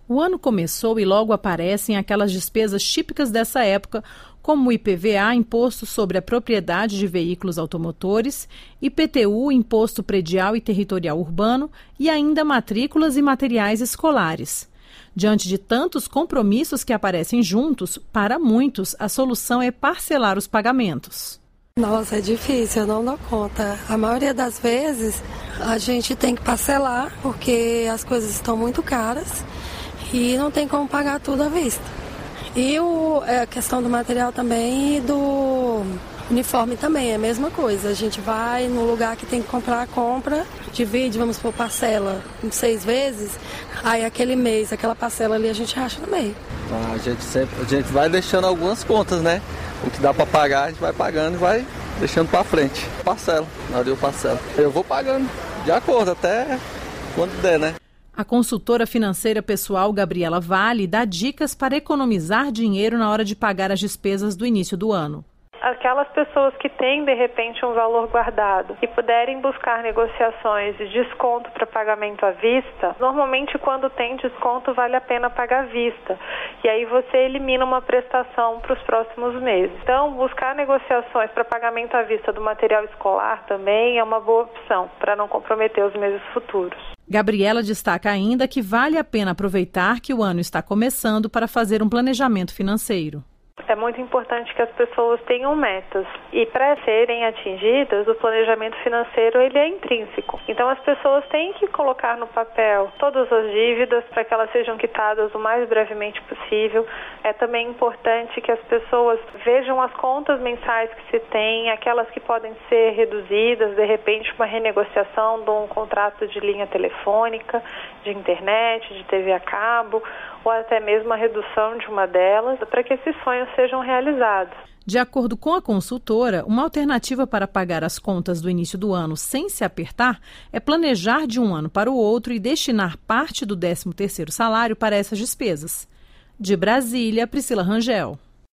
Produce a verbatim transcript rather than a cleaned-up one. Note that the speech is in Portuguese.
O ano começou e logo aparecem aquelas despesas típicas dessa época, como o I P V A, Imposto sobre a Propriedade de Veículos Automotores, I P T U, Imposto Predial e Territorial Urbano e ainda matrículas e materiais escolares. Diante de tantos compromissos que aparecem juntos, para muitos a solução é parcelar os pagamentos. Nossa, é difícil, eu não dou conta. A maioria das vezes a gente tem que parcelar porque as coisas estão muito caras e não tem como pagar tudo à vista. E o, a questão do material também e do uniforme também é a mesma coisa. A gente vai no lugar que tem que comprar, compra, divide, vamos por parcela em seis vezes, aí aquele mês, aquela parcela ali a gente racha no meio. A gente sempre, a gente vai deixando algumas contas, né? O que dá para pagar, a gente vai pagando e vai deixando para frente. Parcela, na hora eu parcelo. Eu vou pagando de acordo, até quando der, né? A consultora financeira pessoal Gabriela Vale dá dicas para economizar dinheiro na hora de pagar as despesas do início do ano. Aquelas pessoas que têm, de repente, um valor guardado e puderem buscar negociações de desconto para pagamento à vista, normalmente quando tem desconto vale a pena pagar à vista. E aí você elimina uma prestação para os próximos meses. Então, buscar negociações para pagamento à vista do material escolar também é uma boa opção para não comprometer os meses futuros. Gabriela destaca ainda que vale a pena aproveitar que o ano está começando para fazer um planejamento financeiro. É muito importante que as pessoas tenham metas e para serem atingidas, o planejamento financeiro ele é intrínseco. Então as pessoas têm que colocar no papel todas as dívidas para que elas sejam quitadas o mais brevemente possível. É também importante que as pessoas vejam as contas mensais que se tem, aquelas que podem ser reduzidas, de repente uma renegociação de um contrato de linha telefônica, de internet, de T V a cabo, ou até mesmo a redução de uma delas, para que esses sonhos sejam realizados. De acordo com a consultora, uma alternativa para pagar as contas do início do ano sem se apertar é planejar de um ano para o outro e destinar parte do décimo terceiro salário para essas despesas. De Brasília, Priscila Rangel.